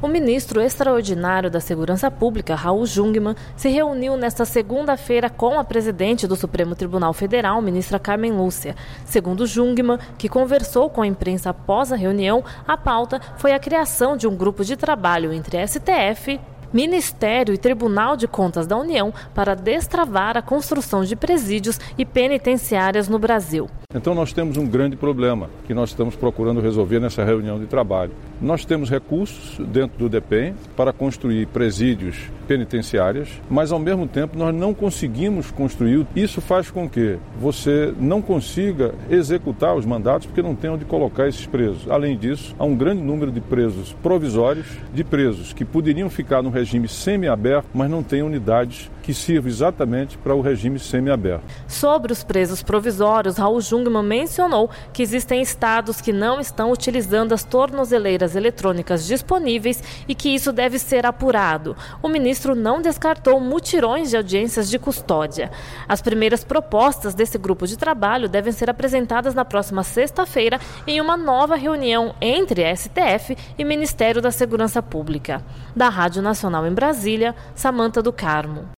O ministro extraordinário da Segurança Pública, Raul Jungmann, se reuniu nesta segunda-feira com a presidente do Supremo Tribunal Federal, ministra Carmen Lúcia. Segundo Jungmann, que conversou com a imprensa após a reunião, a pauta foi a criação de um grupo de trabalho entre STF, Ministério e Tribunal de Contas da União para destravar a construção de presídios e penitenciárias no Brasil. Então nós temos um grande problema que nós estamos procurando resolver nessa reunião de trabalho. Nós temos recursos dentro do DEPEN para construir presídios penitenciárias, mas ao mesmo tempo nós não conseguimos construir. Isso faz com que você não consiga executar os mandatos porque não tem onde colocar esses presos. Além disso, há um grande número de presos provisórios, de presos que poderiam ficar no regime semiaberto, mas não têm unidades que sirvam exatamente para o regime semiaberto. Sobre os presos provisórios, Raul Jungmann mencionou que existem estados que não estão utilizando as tornozeleiras eletrônicas disponíveis e que isso deve ser apurado. O ministro não descartou mutirões de audiências de custódia. As primeiras propostas desse grupo de trabalho devem ser apresentadas na próxima sexta-feira em uma nova reunião entre STF e Ministério da Segurança Pública. Da Rádio Nacional em Brasília, Samantha do Carmo.